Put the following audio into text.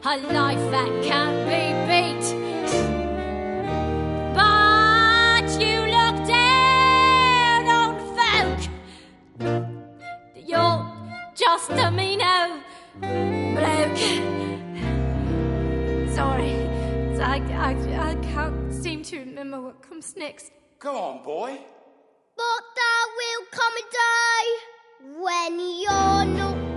a life that can't be beat. But you look down on folk. You're just a mean old bloke. Sorry, I can't seem to remember what comes next. Go on, boy. But there will come a day when you're not